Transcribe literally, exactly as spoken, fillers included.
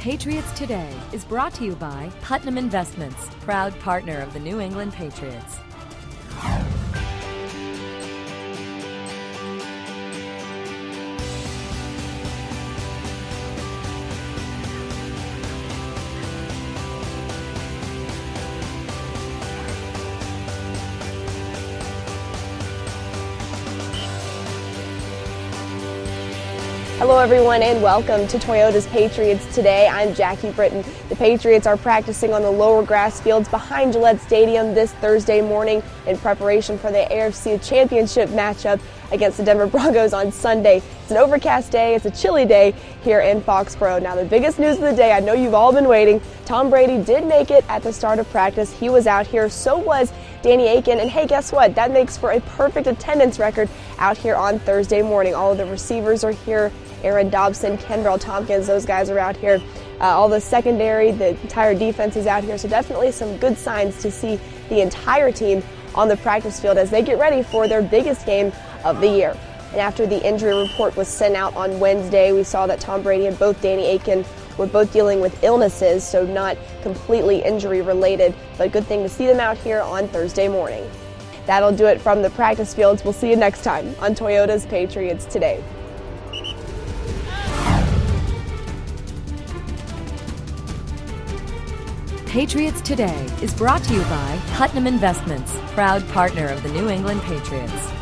Patriots Today is brought to you by Putnam Investments, proud partner of the New England Patriots. Hello everyone and welcome to Toyota's Patriots Today. I'm Jackie Britton. The Patriots are practicing on the lower grass fields behind Gillette Stadium this Thursday morning in preparation for the A F C Championship matchup against the Denver Broncos on Sunday. It's an overcast day, it's a chilly day here in Foxborough. Now the biggest news of the day, I know you've all been waiting, Tom Brady did make it at the start of practice. He was out here, so was Danny Aiken, and hey, guess what? That makes for a perfect attendance record out here on Thursday morning. All of the receivers are here. Aaron Dobson, Kenbrell Tompkins, those guys are out here. Uh, all the secondary, the entire defense is out here. So definitely some good signs to see the entire team on the practice field as they get ready for their biggest game of the year. And after the injury report was sent out on Wednesday, we saw that Tom Brady and both Danny Aiken were both dealing with illnesses, so not completely injury related, but a good thing to see them out here on Thursday morning. That'll do it from the practice fields. We'll see you next time on Toyota's Patriots Today. Patriots Today is brought to you by Putnam Investments, proud partner of the New England Patriots.